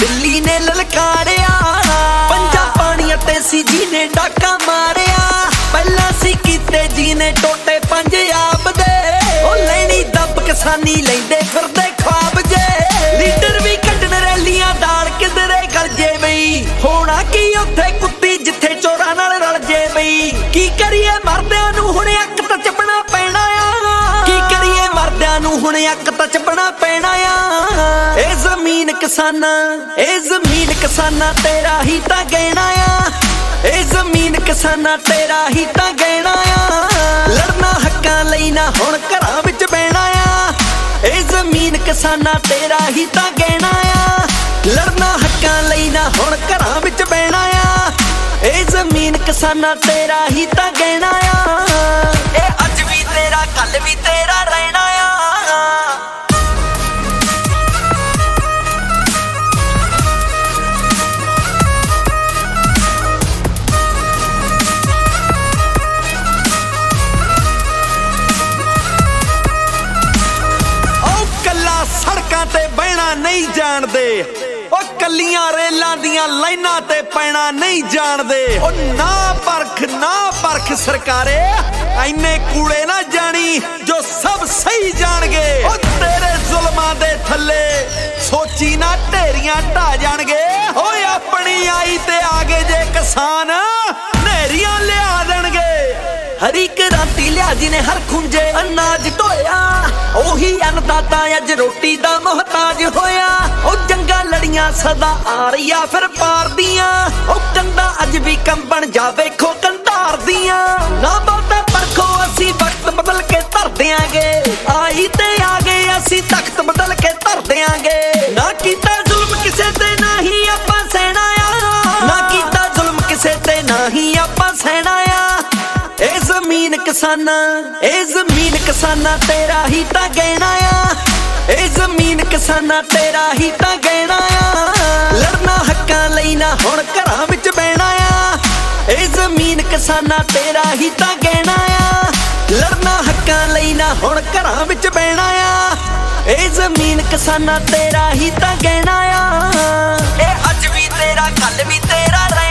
ਦਿੱਲੀ ਨੇ ਲਲਕਾਰਿਆ ਪੰਜਾਂ ਪਾਣੀਆਂ ਤੇ ਸੀ ਜੀ ਨੇ ਡਾਕਾ ਮਾਰਿਆ ਪਹਿਲਾਂ ਸੀ ਕੀਤੇ ਜੀ ਨੇ ਟੋਟੇ ਪੰਜਾਬ ਦੇ ਉਹ ਲੈਣੀ ਦੱਬ ਕਿਸਾਨੀ ਲੈਂਦੇ ਫਿਰਦੇ ਖੁਆਬ ਜੇ ਲੀਡਰ ਵੀ ਕੱਢਣ ਰੈਲੀਆਂ ਦਾਲ ਕਿਧਰੇ ਗਲਜੇ ਬਈ ਹੋਣਾ ਕੀ ਉੱਥੇ ਕੁੱਤੀ ਜਿੱਥੇ ਚੋਰਾਂ ਨਾਲ ਰਲ ਜੇ ਬਈ ਕੀ ਕਰੀਏ ਮਰਦਿਆਂ ਨੂੰ ਹੁਣ ਅੱਕ ਤਾਂ ਚੱਪਣਾ ਪੈਣਾ ਆ ਕੀ ਕਰੀਏ ਮਰਦਿਆਂ ਨੂੰ ਹੁਣ ਅੱਕ ਤਾਂ ਚੱਪਣਾ ਪੈਣਾ ਆ ਇਹ ਜ਼ਮੀਨ ਕਿਸਾਨਾਂ ਤੇਰਾ ਹੀ ਤਾਂ ਗਹਿਣਾ ਆ ਇਹ ਜ਼ਮੀਨ ਕਿਸਾਨਾਂ ਤੇਰਾ ਹੀ ਤਾਂ ਗਹਿਣਾ ਆ ਲੜਨਾ ਹੱਕਾਂ ਲਈ ਨਾ ਹੁਣ ਘਰਾਂ ਵਿੱਚ ਬਹਿਣਾ ਆ ਇਹ ਜ਼ਮੀਨ ਕਿਸਾਨਾਂ ਤੇਰਾ ਹੀ ਤਾਂ ਗਹਿਣਾ ਆ ਲੜਨਾ ਹੱਕਾਂ ਲਈ ਨਾ ਹੁਣ ਘਰਾਂ ਵਿੱਚ ਬਹਿਣਾ ਆ ਇਹ ਜ਼ਮੀਨ ਕਿਸਾਨਾਂ ਤੇਰਾ ਹੀ ਤਾਂ ਗਹਿਣਾ ਆ ਇਹ ਅੱਜ ਵੀ ਤੇਰਾ ਕੱਲ ਵੀ ਤੇਰਾ ਰਹਿਣਾ ਆ ਸੜਕਾਂ ਤੇ ਬਹਿਣਾ ਨਹੀਂ ਜਾਣਦੇ ਉਹ ਕੱਲੀਆਂ ਰੇਲਾਂ ਦੀਆਂ ਲਾਈਨਾਂ ਤੇ ਪੈਣਾ ਨਹੀਂ ਜਾਣਦੇ ਉਹ ਨਾ ਪਰਖ ਸਰਕਾਰੇ ਐਨੇ ਕੂੜੇ ਨਾ ਜਾਣੀ ਜੋ ਸਭ ਸਹੀ ਜਾਣਗੇ ਉਹ ਤੇਰੇ ਜ਼ੁਲਮਾਂ ਦੇ ਥੱਲੇ ਸੋਚੀ ਨਾ ਢੇਰੀਆਂ ਢਾ ਜਾਣਗੇ ਓਏ ਆਪਣੀ ਆਈ ਤੇ ਆਗੇ ਜੇ ਕਿਸਾਨ ਨਹਿਰੀਆਂ ਲਿਆ ਦੇਣਗੇ ਹਰੀ ਕ੍ਰਾਂਤੀ ਲਿਆ ਜਿਹਨੇ ਹਰ ਖੁੰਝੇ ਅਨਾਜ ਢੋਇਆ ਉਹੀ ਅੰਨਦਾਤਾ ਅੱਜ ਰੋਟੀ ਦਾ ਮੁਹਤਾਜ ਹੋਇਆ ਉਹ ਜੰਗਾਂ ਲੜੀਆਂ ਸਦਾ ਆ ਰਹੀਆਂ ਫਿਰ ਪਾਰ ਦੀਆਂ ਉਹ ਕੰਧਾਂ ਅੱਜ ਵੀ ਕੰਬਣ ਜਾ ਵੇਖੋ ਕੰਧਾਰ ਦੀਆਂ ਨਾ ਬਹੁਤਾ ਪਰਖੋ ਅਸੀਂ ਵਕਤ ਬਦਲ ਕੇ ਧਰ ਦਿਆਂਗੇ ਆਈ ਤੇ ਆ ਗਏ ਅਸੀਂ ਤਖਤ ਬਦਲ ਕੇ ਧਰ ਦਿਆਂਗੇ ਨਾ ਕੀਤਾ ਜ਼ੁਲਮ ਕਿਸੇ ਤੇ ਨਾ ਹੀ ਆਪਾਂ ਸਹਿਣਾ ਆ ਨਾ ਕੀਤਾ ਜ਼ੁਲਮ ਕਿਸੇ ਤੇ ਨਾ ਹੀ ਆਪਾਂ ਸਹਿਣਾ ਆ ਇਹ ਜ਼ਮੀਨ ਕਿਸਾਨਾਂ ਤੇਰਾ ਹੀ ਤਾਂ ਗਹਿਣਾ ਆ ਇਹ ਜ਼ਮੀਨ ਕਿਸਾਨਾਂ ਤੇਰਾ ਹੀ ਤਾਂ ਗਹਿਣਾ ਆ ਲੜਨਾ ਹੱਕਾਂ ਲਈ ਨਾ ਹੁਣ ਘਰਾਂ ਵਿੱਚ ਬਹਿਣਾ ਆ ਇਹ ਜ਼ਮੀਨ ਕਿਸਾਨਾਂ ਤੇਰਾ ਹੀ ਤਾਂ ਗਹਿਣਾ ਆ ਲੜਨਾ ਹੱਕਾਂ ਲਈ ਨਾ ਹੁਣ ਘਰਾਂ ਵਿੱਚ ਬਹਿਣਾ ਆ ਇਹ ਜ਼ਮੀਨ ਕਿਸਾਨਾਂ ਤੇਰਾ ਹੀ ਤਾਂ ਗਹਿਣਾ ਆ ਇਹ ਅੱਜ ਵੀ ਤੇਰਾ ਕੱਲ ਵੀ ਤੇਰਾ